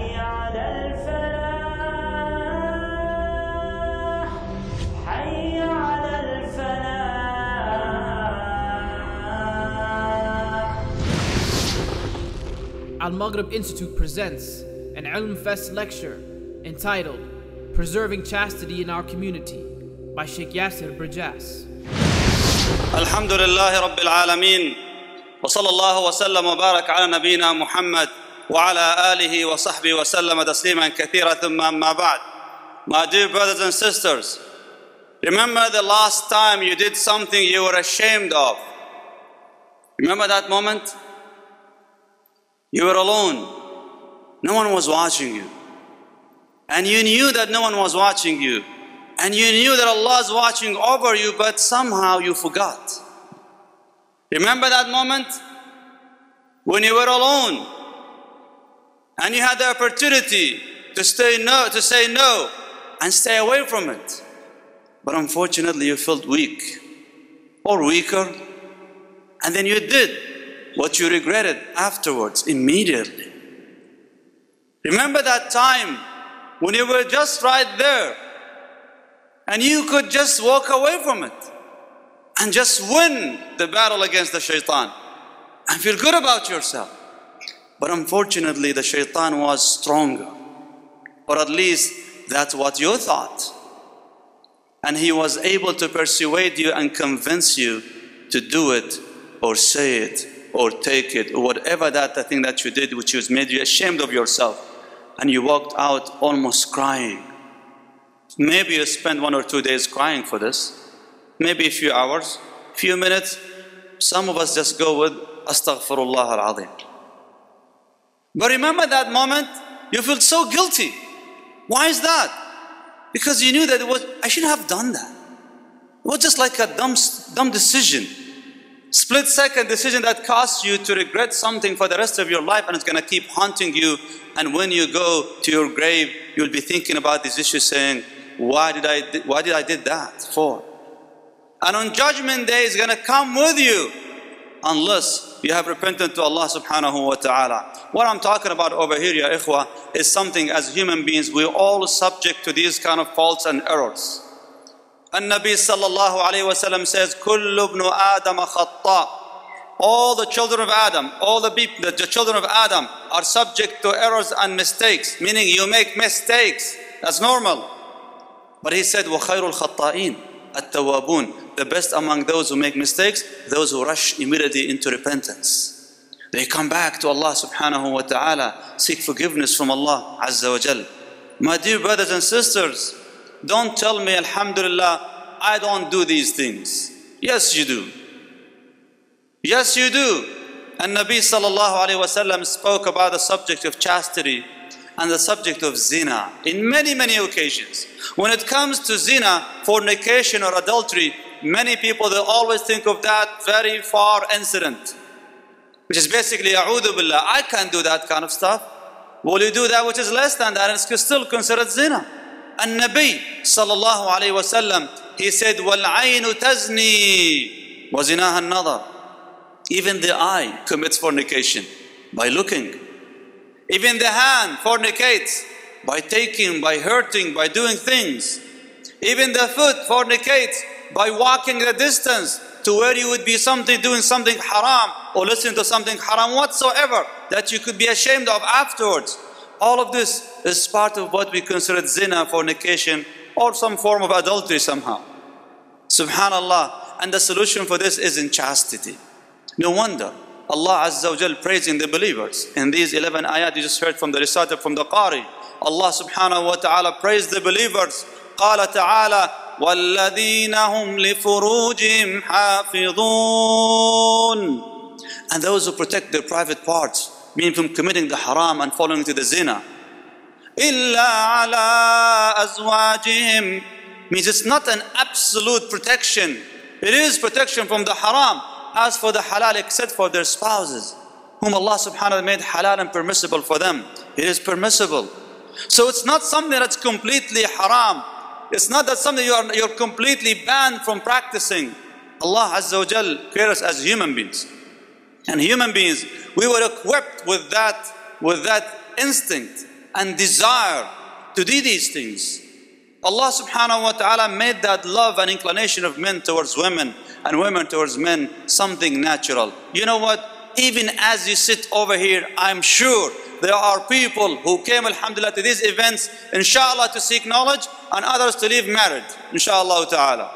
حي على الفلاح حي على الفلاح. Al-Maghrib Institute presents an Ilm Fest lecture entitled Preserving Chastity in Our Community by Sheikh Yasir Birjas. Alhamdulillahi Rabbil Alameen wa sallallahu wa sallam wa barak ala nabiyyina Muhammad wa ala alihi wa sahbihi wa sallama tasliman kathira thumma amma ba'd. My dear brothers and sisters, remember the last time you did something you were ashamed of. Remember that moment? You were alone. No one was watching you. And you knew that no one was watching you. And you knew that Allah is watching over you, but somehow you forgot. Remember that moment? When you were alone and you had the opportunity to say no and stay away from it. But unfortunately you felt weak or weaker, and then you did what you regretted afterwards, immediately. Remember that time when you were just right there and you could just walk away from it and just win the battle against the shaitan and feel good about yourself. But unfortunately the shaitan was stronger, or at least that's what you thought. And he was able to persuade you and convince you to do it or say it or take it or whatever the thing that you did which was made you ashamed of yourself, and you walked out almost crying. Maybe you spent 1 or 2 days crying for this, maybe a few hours, few minutes. Some of us just go with Astaghfirullah al-Azim. But remember that moment, you felt so guilty. Why is that? Because you knew that I shouldn't have done that. It was just like a dumb decision. Split-second decision that caused you to regret something for the rest of your life, and it's going to keep haunting you. And when you go to your grave, you'll be thinking about these issues, saying, why did I did that for? And on Judgment Day, it's going to come with you unless you have repented to Allah subhanahu wa ta'ala. What I'm talking about over here, ya ikhwa, is something as human beings, we're all subject to these kind of faults and errors. And Nabi sallallahu alayhi wa sallam says, Kullu ibnu Adam khatta. All the children of Adam, all the people, the children of Adam are subject to errors and mistakes, meaning you make mistakes. That's normal. But he said, وَخَيْرُ الْخَطَّائِينَ التَّوَّابُونَ. The best among those who make mistakes, those who rush immediately into repentance. They come back to Allah subhanahu wa ta'ala, seek forgiveness from Allah azza wa jal. My dear brothers and sisters, don't tell me, alhamdulillah, I don't do these things. Yes, you do. Yes, you do. And Nabi sallallahu alayhi wa sallam spoke about the subject of chastity and the subject of zina in many, many occasions. When it comes to zina, fornication or adultery, many people, they always think of that very far incident, which is basically, a'udhu billah, I can't do that kind of stuff. Will you do that which is less than that, and it's still considered zina? And Nabi sallallahu alayhi wa sallam, he said, وَالْعَيْنُ تَزْنِي وَزِنَاهَا النَّظَرُ. Even the eye commits fornication by looking. Even the hand fornicates by taking, by hurting, by doing things. Even the foot fornicates by walking the distance to where you would be doing something haram or listening to something haram whatsoever that you could be ashamed of afterwards. All of this is part of what we consider zina, fornication, or some form of adultery somehow. Subhanallah. And the solution for this is in chastity. No wonder Allah Azza wa Jal praising the believers. In these 11 ayat you just heard from the reciter, from the Qari, Allah subhanahu wa ta'ala praised the believers. قال تعالى وَالَّذِينَ هُمْ لِفُرُوجِهِمْ حَافِظُونَ. And those who protect their private parts, meaning from committing the haram and falling into the zina. إِلَّا عَلَىٰ أَزْوَاجِهِمْ. Means it's not an absolute protection. It is protection from the haram. As for the halal, except for their spouses, whom Allah subhanahu wa ta'ala made halal and permissible for them. It is permissible. So it's not something that's completely haram. It's not that something you're completely banned from practicing. Allah Azza wa Jal created us as human beings. And human beings, we were equipped with that instinct and desire to do these things. Allah subhanahu wa ta'ala made that love and inclination of men towards women and women towards men something natural. You know what? Even as you sit over here, I'm sure there are people who came, alhamdulillah, to these events, inshallah, to seek knowledge, and others to live married, inshallah ta'ala.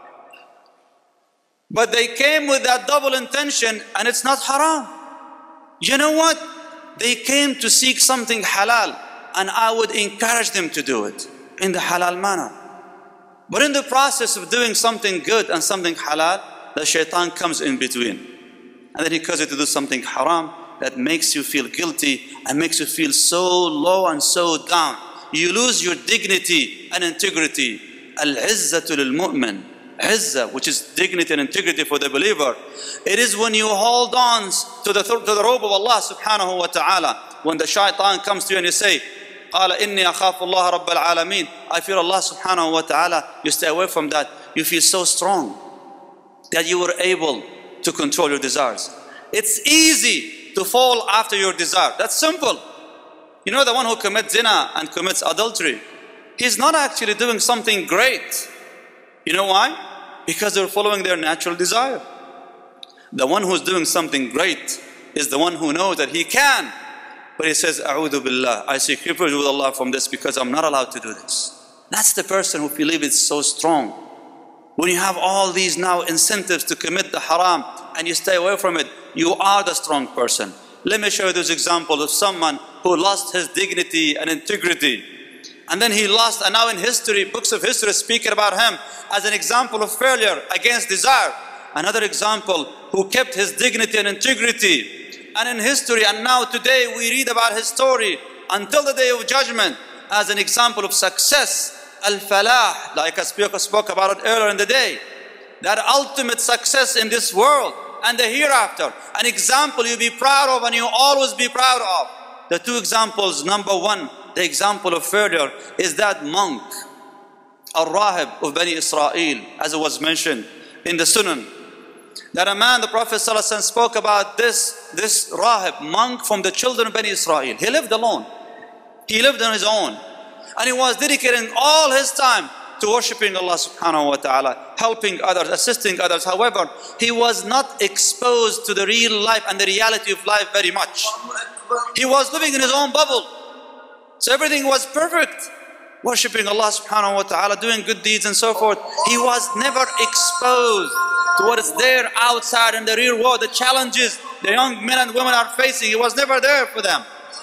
But they came with that double intention, and it's not haram. You know what? They came to seek something halal, and I would encourage them to do it in the halal manner. But in the process of doing something good and something halal, the shaitan comes in between. And then he causes you to do something haram that makes you feel guilty and makes you feel so low and so down. You lose your dignity and integrity. Al-izzatu lil-mu'min. Izzah, which is dignity and integrity for the believer. It is when you hold on to the robe of Allah subhanahu wa ta'ala. When the shaitan comes to you and you say, قال إني أخاف الله رب العالمين, I fear Allah subhanahu wa ta'ala. You stay away from that. You feel so strong that you were able to control your desires. It's easy to fall after your desire. That's simple. You know, the one who commits zina and commits adultery, he's not actually doing something great. You know why? Because they're following their natural desire. The one who's doing something great is the one who knows that he can. But he says, A'udhu billah, I seek refuge with Allah from this because I'm not allowed to do this. That's the person who believes it's so strong. When you have all these now incentives to commit the haram and you stay away from it, you are the strong person. Let me show you this example of someone who lost his dignity and integrity. And then he lost, and now in history, books of history speaking about him as an example of failure against desire. Another example who kept his dignity and integrity. And in history, and now today we read about his story until the day of judgment as an example of success. Al-falah, like I spoke about it earlier in the day. That ultimate success in this world and the hereafter. An example you be proud of and you always be proud of. The two examples, number one, the example of failure is that monk, Al-Rahib of Bani Israel, as it was mentioned in the Sunan. That a man, the Prophet ﷺ spoke about this Rahib, monk from the children of Bani Israel. He lived alone. He lived on his own. And he was dedicating all his time to worshipping Allah subhanahu wa ta'ala, helping others, assisting others. However, he was not exposed to the real life and the reality of life very much. He was living in his own bubble. So everything was perfect. Worshipping Allah subhanahu wa ta'ala, doing good deeds and so forth. He was never exposed to what is there outside in the real world, the challenges the young men and women are facing. He was never there for them.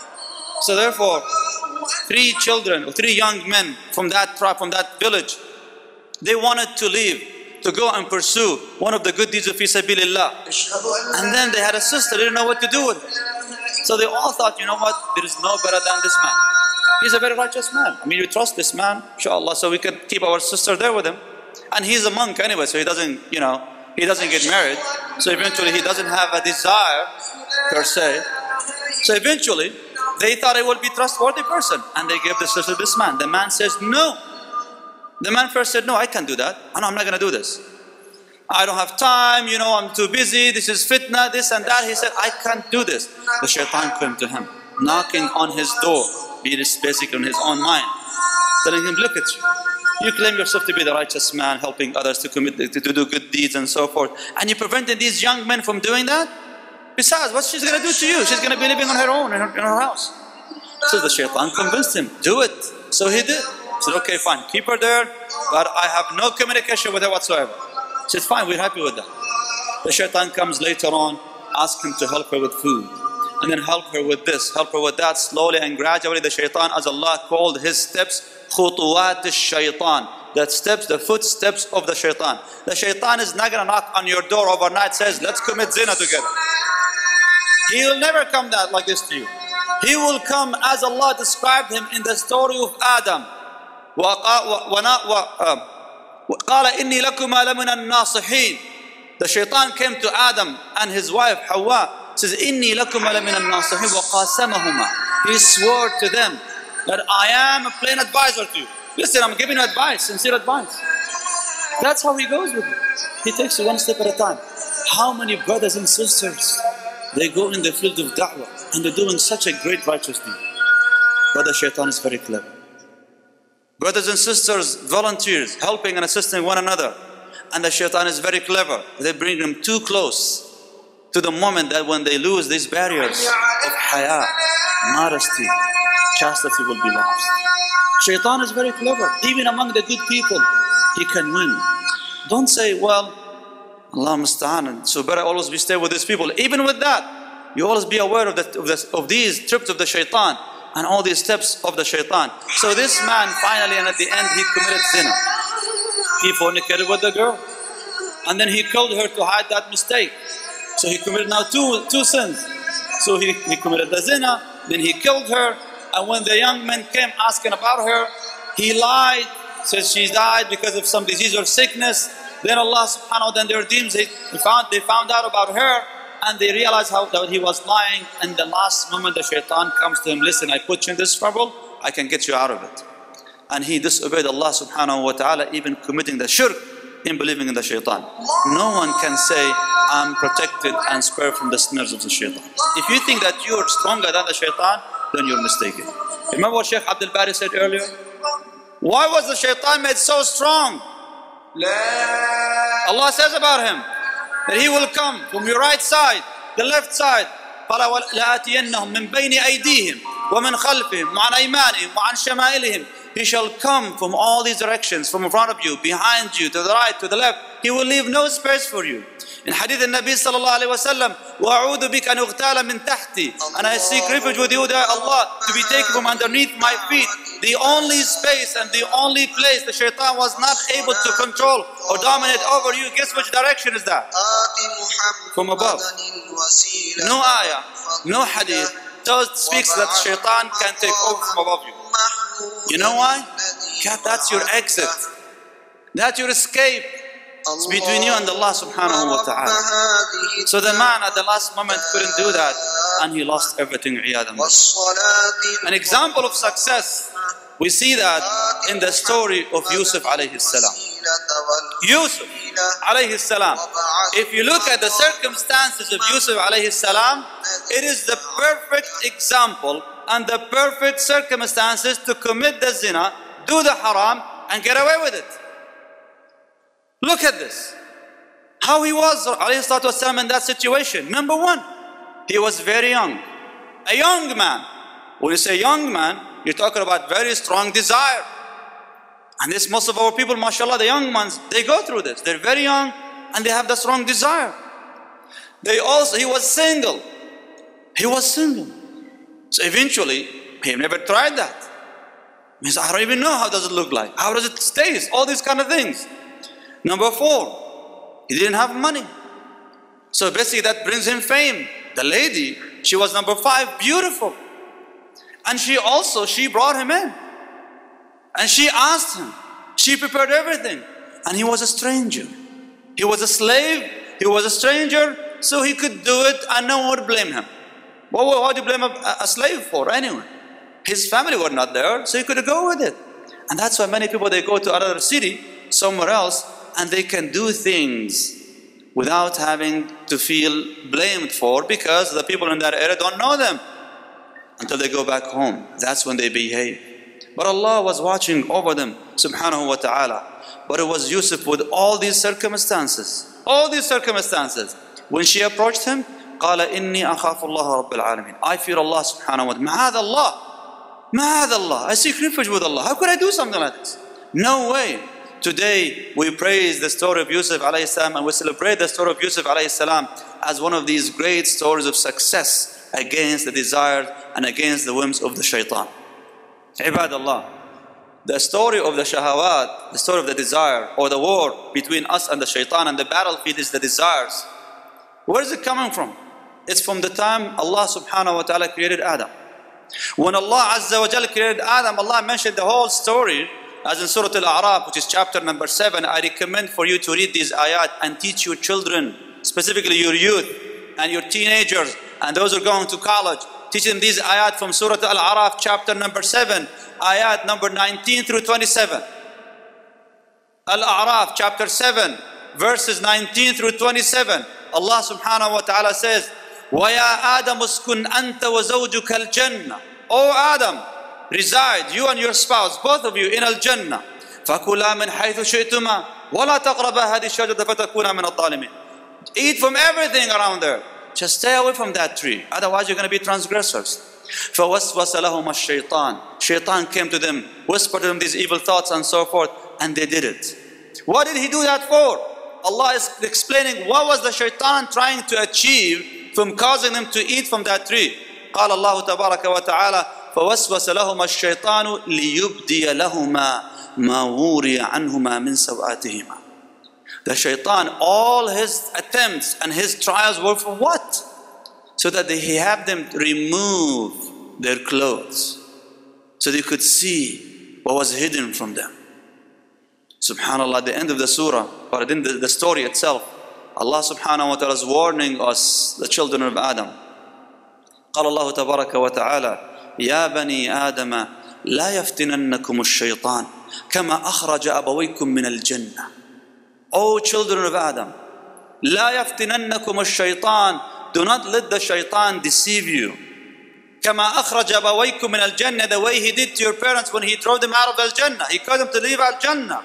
So therefore, three young men from that tribe, from that village, they wanted to leave, to go and pursue one of the good deeds of fi sabilillah. And then they had a sister, they didn't know what to do with it. So they all thought, you know what, there is no better than this man. He's a very righteous man. I mean, we trust this man, inshallah, so we can keep our sister there with him. And he's a monk anyway, so he doesn't, he doesn't get married. So eventually he doesn't have a desire, per se. So eventually, they thought it would be a trustworthy person. And they gave the sister to this man. The man says, no. The man first said, no, I can't do that. I'm not going to do this. I don't have time, I'm too busy. This is fitna, this and that. He said, I can't do this. The shaitan came to him, knocking on his door. He is basically in his own mind, telling him, look at you. You claim yourself to be the righteous man, helping others to do good deeds and so forth. And you prevented these young men from doing that? Besides, what she's going to do to you? She's going to be living on her own in her house. So the shaitan convinced him, do it. So he did. He said, okay, fine, keep her there, but I have no communication with her whatsoever. He said, fine, we're happy with that. The shaitan comes later on, asks him to help her with food. And then help her with this, help her with that. Slowly and gradually the shaitan, as Allah called his steps, khutuwat al-shaitan. That steps, the footsteps of the shaitan. The shaitan is not going to knock on your door overnight, says, let's commit zina together. He will never come like this to you. He will come as Allah described him in the story of Adam. قَالَ إِنِّي لَكُمَا لَمِنَ النَّاصِحِينَ. The shaitan came to Adam and his wife Hawa, says, إِنِّي لَكُمَا لَمِنَ النَّاصِحِينَ وَقَاسَمَهُمَا. He swore to them that I am a plain advisor to you. Listen, I'm giving you advice, sincere advice. That's how he goes with you. He takes you one step at a time. How many brothers and sisters, they go in the field of da'wah and they're doing such a great righteous deed. But the shaitan is very clever. Brothers and sisters, volunteers, helping and assisting one another. And the shaitan is very clever. They bring them too close to the moment that when they lose these barriers of haya, modesty, chastity will be lost. Shaitan is very clever. Even among the good people, he can win. Don't say, well, Allah musta'an, so better always be stay with these people. Even with that, you always be aware of these trips of the shaitan and all these steps of the shaitan. So this man finally and at the end he committed zina. He fornicated with the girl. And then he killed her to hide that mistake. So he committed now two sins. So he committed the zina, then he killed her, and when the young men came asking about her, he lied, says she died because of some disease or sickness. Then Allah subhanahu wa ta'ala, then their dreams, they found out about her, and they realized that he was lying. And the last moment the shaitan comes to him, listen, I put you in this trouble, I can get you out of it. And he disobeyed Allah subhanahu wa ta'ala, even committing the shirk in believing in the shaitan. No one can say, I'm protected and spared from the snares of the shaitan. If you think that you're stronger than the shaitan, then you're mistaken. Remember what Shaykh Abdul Bari said earlier? Why was the shaitan made so strong? Allah says about him that he will come from your right side, the left side. قال لآتينهم من بين أيديهم ومن خلفهم وعن أيمانهم وعن شمائلهم. He shall come from all these directions, from in front of you, behind you, to the right, to the left. He will leave no space for you. In Hadith al-Nabi sallallahu alayhi wa sallam, وَأَعُوذُ بِكَ أَنْ أُغْتَالَ مِنْ تَحْتِي. And I seek refuge with you, dear Allah, to be taken from underneath my feet. The only space and the only place the shaitan was not able to control or dominate over you, guess which direction is that? From above. No ayah, no hadith speaks that shaitan can take over from above you. You know why? That's your exit. That's your escape. It's between you and Allah subhanahu wa ta'ala. So the man at the last moment couldn't do that, and he lost everything. An example of success, we see that in the story of Yusuf alayhi salam. Yusuf alayhi salam. If you look at the circumstances of Yusuf alayhi salam, it is the perfect example and the perfect circumstances to commit the zina, do the haram, and get away with it. Look at this. How he was alayhi salatu wasalam in that situation. Number one, he was very young. A young man. When you say young man, you're talking about very strong desire. And this, most of our people, mashallah, the young ones, they go through this. They're very young and they have the strong desire. He was single. He was single. So eventually, he never tried that. He said, I don't even know how does it look like. How does it taste? All these kind of things. Number four, he didn't have money. So basically that brings him fame. The lady, she was number 5, beautiful. And she brought him in. And she asked him. She prepared everything. And he was a stranger. He was a slave. He was a stranger. So he could do it and no one would blame him. What do you blame a slave for anyway? His family were not there, so he could go with it. And that's why many people, they go to another city, somewhere else, and they can do things without having to feel blamed for, because the people in that area don't know them until they go back home. That's when they behave. But Allah was watching over them, subhanahu wa ta'ala. But it was Yusuf with all these circumstances. All these circumstances. When she approached him, قال إني أخاف الله رب العالمين. I fear Allah subhanahu wa ta'ala. معاذ الله. معاذ الله. I seek refuge with Allah. How could I do something like this? No way. Today we praise the story of Yusuf alayhi salam, and we celebrate the story of Yusuf alayhi salam as one of these great stories of success against the desires and against the whims of the shaitan. Ibadallah, the story of the shahawat, the story of the desire, or the war between us and the shaitan, and the battlefield is the desires. Where is it coming from? It's from the time Allah subhanahu wa ta'ala created Adam. When Allah azza wa jalla created Adam, Allah mentioned the whole story, as in Surah Al-A'raf, which is chapter number 7. I recommend for you to read these ayat and teach your children, specifically your youth and your teenagers and those who are going to college. Teach them these ayat from Surah Al-A'raf, chapter number 7, ayat number 19 through 27. Al-A'raf, chapter 7, verses 19 through 27. Allah subhanahu wa ta'ala says, وَيَا آدَمُ اسْكُنْ أَنْتَ وَزَوْجُكَ الْجَنَّةِ. O Adam, reside, you and your spouse, both of you, in Al-Jannah. فَكُلَا مِنْ حَيْثُ شِئْتُمَا وَلَا تَقْرَبَا هَذِهِ الشَّجَرَةَ فَتَكُونَا مِنَ الظَّالِمِينَ. Eat from everything around there. Just stay away from that tree. Otherwise, you're going to be transgressors. فَوَسْوَسَ لَهُمَا الشَّيْطَانِ. Shaitan came to them, whispered to them these evil thoughts and so forth, and they did it. What did he do that for? Allah is explaining what was the shaitan trying to achieve from causing them to eat from that tree. قال الله تبارك وتعالى فوسوس لهما الشيطان ليبدي لهما ما وري عنهما من سوآتهما. The shaitan, all his attempts and his trials were for what? So that he had them remove their clothes, so they could see what was hidden from them. Subhanallah, at the end of the surah, or in the story itself, Allah subhanahu wa ta'ala is warning us, the children of Adam. قال الله تبارك وتعالى يا بني آدم لا يفتننكم الشيطان كما أخرج أبويكم من الجنة. O children of Adam, لا يفتننكم الشيطان, do not let the shaitan deceive you. كما أخرج أبويكم من الجنة, the way he did to your parents when he drove them out of Al-Jannah. He caused them to leave Al-Jannah.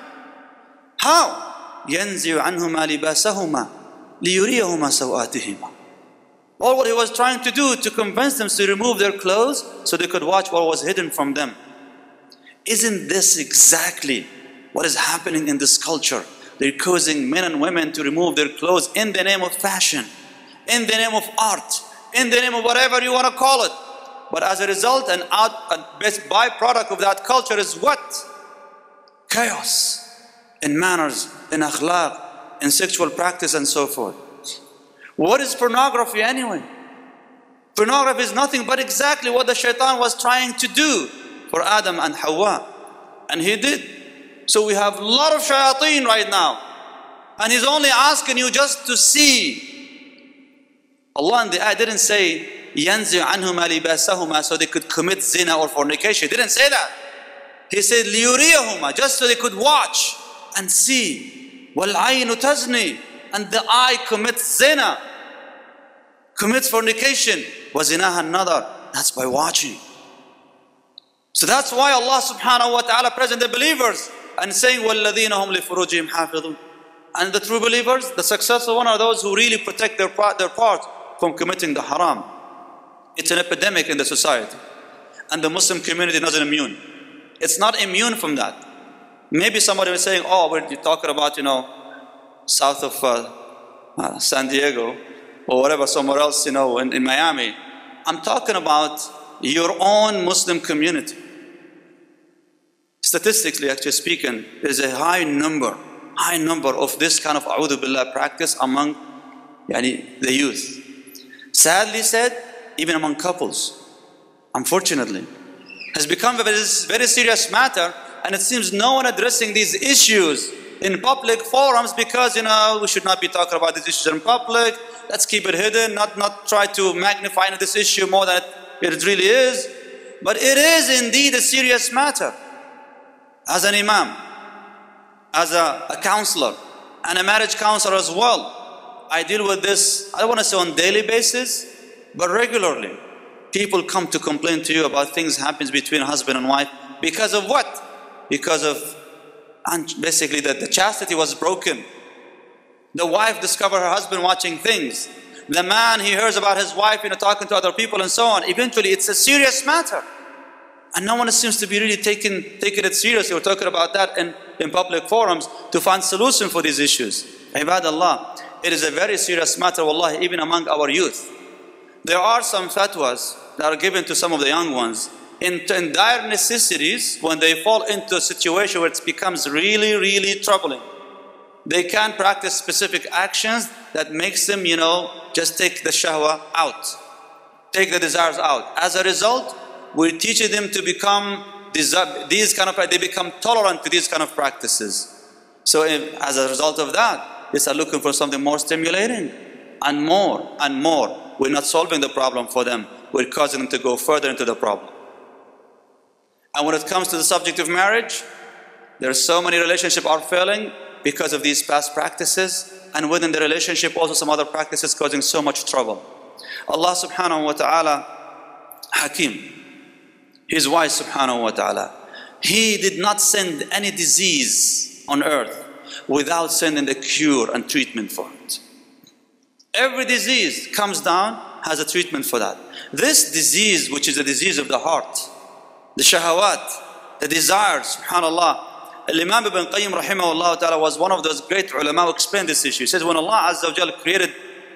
How? ينزع عنهما لباسهما ليريهما سوآتهما. All what he was trying to do to convince them to remove their clothes so they could watch what was hidden from them. Isn't this exactly what is happening in this culture? They're causing men and women to remove their clothes in the name of fashion, in the name of art, in the name of whatever you want to call it. But as a result, a byproduct of that culture is what? Chaos in manners, in akhlaq, in sexual practice and so forth. What is pornography anyway? Pornography is nothing but exactly what the shaitan was trying to do for Adam and Hawa. And he did. So we have a lot of shayateen right now. And he's only asking you just to see. Allah in the ayah didn't say, يَنْزِعْ عَنْهُمَا لِبَاسَهُمَا, so they could commit zina or fornication. He didn't say that. He said, لِيُرِيَهُمَا, just so they could watch and see. وَالْعَيْنُ تَزْنِي, and the eye commits zina, commits fornication. وَزِنَاهَا النَّظَرِ, that's by watching. So that's why Allah subhanahu wa ta'ala present the believers and saying, وَالَّذِينَ هُمْ لِفُرُوجِهِمْ حَافِظُونَ. And the true believers, the successful one, are those who really protect their part from committing the haram. It's an epidemic in the society. And the Muslim community is not immune. It's not immune from that. Maybe somebody was saying, oh, we're talking about, south of San Diego or whatever, somewhere else, in Miami. I'm talking about your own Muslim community. Statistically, actually speaking, there's a high number of this kind of a'udhu billah practice among the youth. Sadly said, even among couples, unfortunately, has become a very serious matter, and it seems no one addressing these issues in public forums because, we should not be talking about these issues in public. Let's keep it hidden, not try to magnify this issue more than it really is. But it is indeed a serious matter. As an imam, as a counselor, and a marriage counselor as well, I deal with this, I don't want to say on a daily basis, but regularly. People come to complain to you about things happens between husband and wife. Because of what? Because of basically the chastity was broken. The wife discovered her husband watching things. The man, he hears about his wife, talking to other people and so on. Eventually, it's a serious matter. And no one seems to be really taking it seriously. We're talking about that in public forums to find solution for these issues. Ibadallah, it is a very serious matter, wallahi, even among our youth. There are some fatwas that are given to some of the young ones in dire necessities when they fall into a situation where it becomes really, really troubling. They can't practice specific actions that makes them, just take the shahwa out, take the desires out. As a result, we're teaching them to become they become tolerant to these kind of practices. So as a result of that, they start looking for something more stimulating and more and more. We're not solving the problem for them. We're causing them to go further into the problem. And when it comes to the subject of marriage, there are so many relationships are failing because of these past practices, and within the relationship also some other practices causing so much trouble. Allah subhanahu wa ta'ala, Hakim. His wise subhanahu wa ta'ala. He did not send any disease on earth without sending the cure and treatment for it. Every disease comes down, has a treatment for that. This disease, which is a disease of the heart, the shahawat, the desires, subhanAllah. Imam Ibn Qayyim rahimahullah ta'ala was one of those great ulama who explained this issue. He says when Allah Azza wa Jalla created,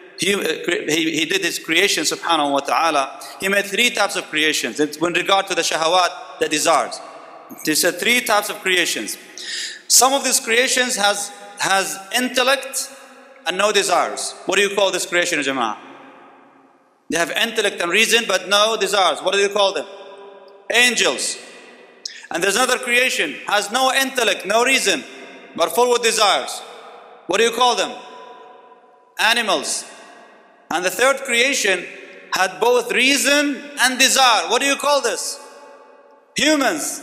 he did his creation subhanahu wa ta'ala, He made three types of creations. With regard to the shahawat, the desires. He said three types of creations. Some of these creations has intellect and no desires. What do you call this creation, Jama'ah? They have intellect and reason but no desires. What do you call them? Angels. And there's another creation, has no intellect, no reason, but full with desires. What do you call them? Animals. And the third creation had both reason and desire. What do you call this? Humans.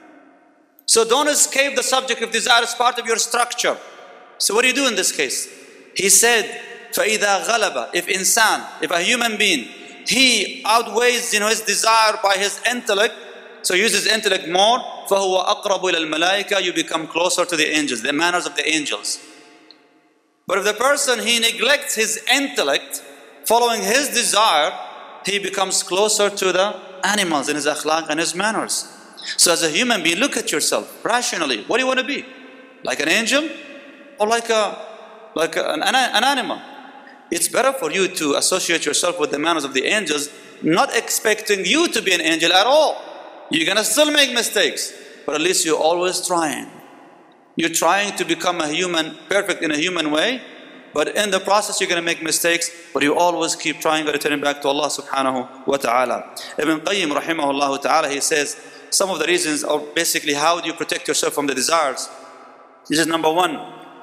So don't escape the subject of desire as part of your structure. So what do you do in this case? He said, فَإِذَا غَلَبَ, if a human being, he outweighs his desire by his intellect, so uses intellect more, فَهُوَ أَقْرَبُ إِلَى الْمَلَائِكَةِ, you become closer to the angels, the manners of the angels. But if the person, he neglects his intellect, following his desire, he becomes closer to the animals in his akhlaq and his manners. So as a human being, look at yourself rationally. What do you want to be? Like an angel or like an animal? It's better for you to associate yourself with the manners of the angels, not expecting you to be an angel at all. You're going to still make mistakes, but at least you're always trying. You're trying to become a human, perfect in a human way, but in the process you're going to make mistakes, but you always keep trying and returning back to Allah subhanahu wa ta'ala. Ibn Qayyim rahimahullah ta'ala, he says, some of the reasons are basically how do you protect yourself from the desires. He says, number one,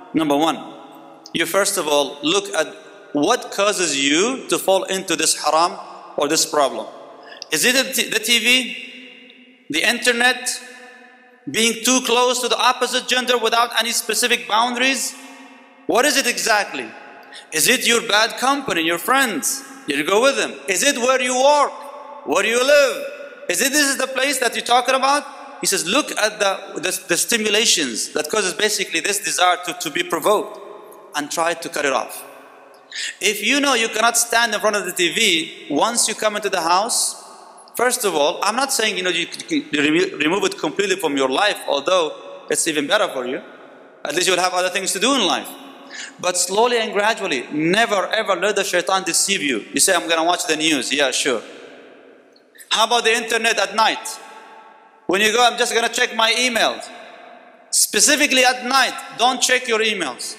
you first of all look at what causes you to fall into this haram or this problem. Is it the TV, the internet, being too close to the opposite gender without any specific boundaries? What is it exactly? Is it your bad company, your friends? You go with them. Is it where you work, where you live? Is it this is the place that you're talking about? He says, look at the stimulations that causes basically this desire to be provoked and try to cut it off. If you know you cannot stand in front of the TV, once you come into the house, first of all, I'm not saying you can remove it completely from your life, although it's even better for you. At least you'll have other things to do in life. But slowly and gradually, never ever let the shaitan deceive you. You say, I'm going to watch the news. Yeah, sure. How about the internet at night? When you go, I'm just going to check my emails. Specifically at night, don't check your emails.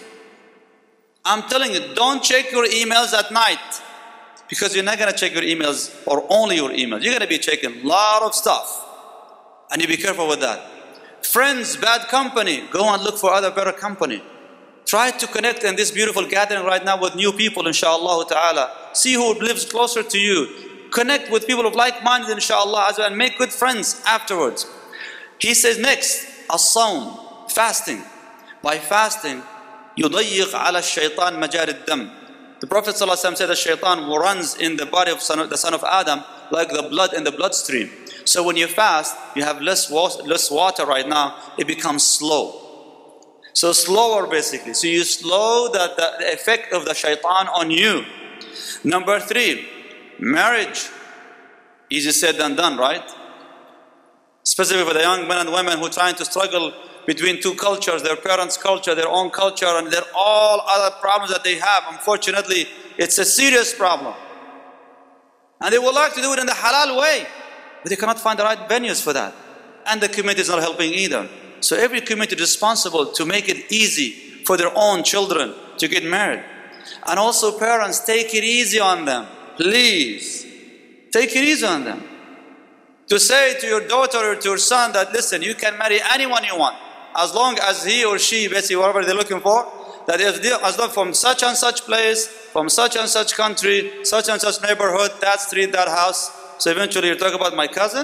I'm telling you, don't check your emails at night. Because you're not going to check your emails or only your emails. You're going to be checking a lot of stuff. And you be careful with that. Friends, bad company, go and look for other better company. Try to connect in this beautiful gathering right now with new people, inshaAllah ta'ala. See who lives closer to you. Connect with people of like-minded, inshaAllah, and make good friends afterwards. He says next, as-sawm, fasting. By fasting, يُضَيِّقْ عَلَى الشَّيْطَانِ مَجَارِ الدَّمِ. The Prophet ﷺ said that shaitan runs in the body of the son of Adam like the blood in the bloodstream. So when you fast, you have less water right now, it becomes slow. So slower basically. So you slow the effect of the shaitan on you. Number 3, marriage. Easy said than done, right? Especially for the young men and women who are trying to struggle between two cultures, their parents' culture, their own culture, and their all other problems that they have. Unfortunately, it's a serious problem. And they would like to do it in the halal way, but they cannot find the right venues for that. And the community is not helping either. So every community is responsible to make it easy for their own children to get married. And also parents, take it easy on them. Please, take it easy on them. To say to your daughter or to your son that, listen, you can marry anyone you want, as long as he or she, basically whatever they're looking for, that if they, as long from such and such place, from such and such country, such and such neighborhood, that street, that house. So eventually you talk about my cousin?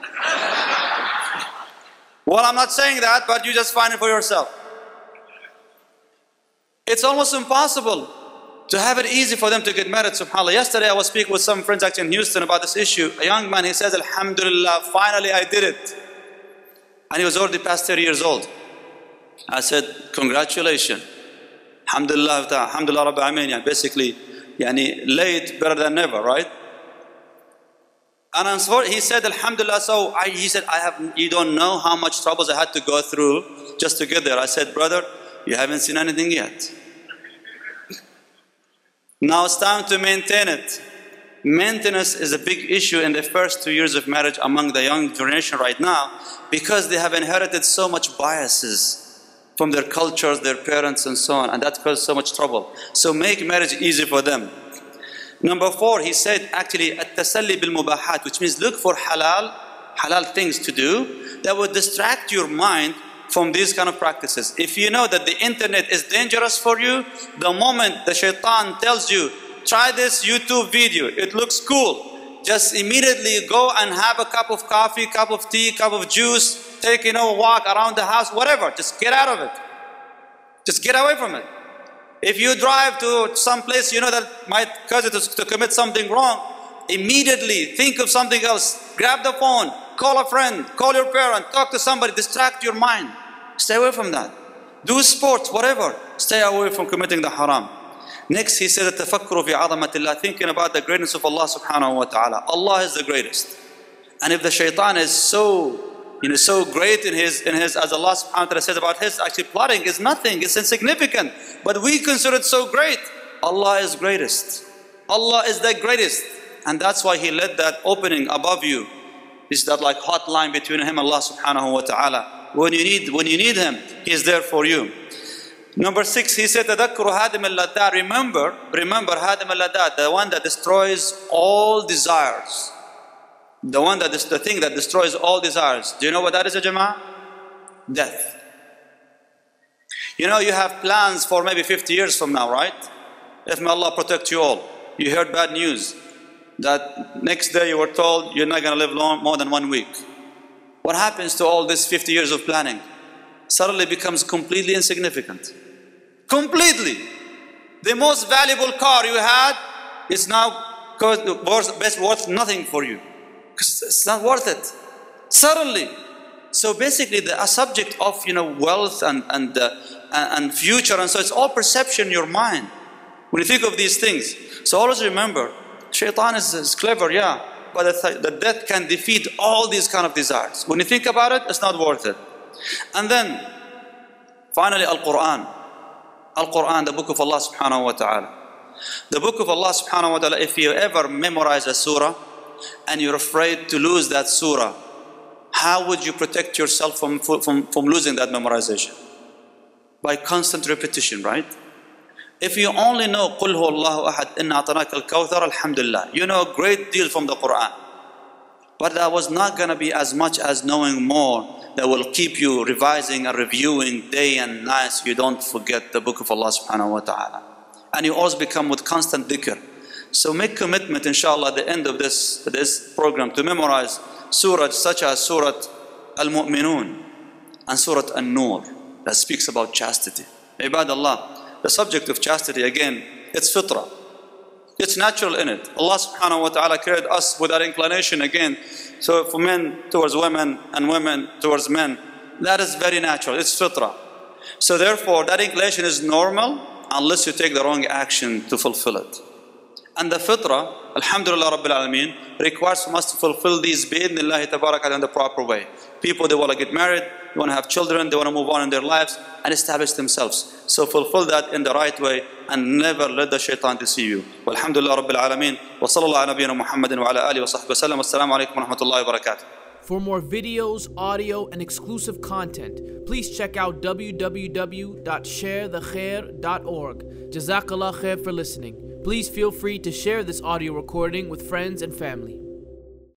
Well, I'm not saying that, but you just find it for yourself. It's almost impossible To have it easy for them to get married, subhanAllah. Yesterday I was speaking with some friends actually in Houston about this issue. A young man, he says, Alhamdulillah, finally I did it. And he was already past 30 years old. I said, congratulations. Alhamdulillah, Alhamdulillah Rabbil Alameen. Basically, late better than never, right? And he said, Alhamdulillah, he said, you don't know how much troubles I had to go through just to get there. I said, brother, you haven't seen anything yet. Now it's time to maintain it. Maintenance is a big issue in the first 2 years of marriage among the young generation right now, because they have inherited so much biases from their cultures, their parents and so on, and that causes so much trouble. So make marriage easy for them. Number 4, he said actually at-tasalli bil-mubahat, which means look for halal things to do that would distract your mind from these kind of practices. If you know that the internet is dangerous for you, the moment the shaitan tells you, try this YouTube video, it looks cool, just immediately go and have a cup of coffee, cup of tea, cup of juice, take a walk around the house, whatever, just get out of it. Just get away from it. If you drive to some place you know that might cause you to commit something wrong, immediately think of something else, grab the phone, call a friend, call your parent, talk to somebody, distract your mind. Stay away from that. Do sports, whatever. Stay away from committing the haram. Next, he said, "Tafakkuru fi 'azamatillah," thinking about the greatness of Allah subhanahu wa ta'ala. Allah is the greatest. And if the shaitan is so great in his, as Allah subhanahu wa ta'ala says about his actually plotting, is nothing, it's insignificant. But we consider it so great. Allah is greatest. Allah is the greatest. And that's why He let that opening above you. It's that like hotline between Him and Allah subhanahu wa ta'ala. When you need Him, He is there for you. Number 6, he said, "Tadakkuru hadim al-ladat." Remember hadim al-ladat, the one that destroys all desires. The thing that destroys all desires. Do you know what that is, ya Jama'ah? Death. You have plans for maybe 50 years from now, right? If may Allah protect you all. You heard bad news that next day you were told you're not going to live more than 1 week. What happens to all this 50 years of planning? Suddenly becomes completely insignificant. Completely. The most valuable car you had is now worth nothing for you. Because it's not worth it. Suddenly. So basically the subject of wealth and future, and so it's all perception in your mind when you think of these things. So always remember, shaitan is clever, yeah, but the death can defeat all these kind of desires. When you think about it, it's not worth it. And then finally Al-Quran. Al-Quran, the book of Allah subhanahu wa ta'ala. The book of Allah subhanahu wa ta'ala, if you ever memorize a surah and you're afraid to lose that surah, how would you protect yourself from losing that memorization? By constant repetition, right? If you only know قُلْ هُوَ اللَّهُ أَحَدٌ إِنَّا أَعْطَيْنَاكَ الْكَوْثَرَ, alhamdulillah, you know a great deal from the Quran. But that was not going to be as much as knowing more that will keep you revising and reviewing day and night so you don't forget the book of Allah subhanahu wa ta'ala. And you always become with constant dhikr. So make commitment, inshallah, at the end of this program to memorize surahs such as Surah Al-Mu'minun and Surah An-Nur that speaks about chastity. Ibadallah, the subject of chastity, again, it's fitrah. It's natural in it. Allah subhanahu wa ta'ala created us with that inclination again. So for men towards women and women towards men, that is very natural. It's fitrah. So therefore, that inclination is normal unless you take the wrong action to fulfill it. And the fitrah, alhamdulillah Rabbil Alameen, requires from us to fulfill these bi'idhnillahi tabarak in the proper way. People, they want to get married, they want to have children, they want to move on in their lives and establish themselves. So fulfill that in the right way and never let the shaitan deceive you. Walhamdulillah Rabbil Alameen. Wa sallallahu ala nabiyyina Muhammadin wa ala alihi wa sahbihi wa sallam. Assalamu alaikum wa rahmatullahi wa barakatuh. For more videos, audio, and exclusive content, please check out www.sharethekhair.org. Jazakallah khair for listening. Please feel free to share this audio recording with friends and family.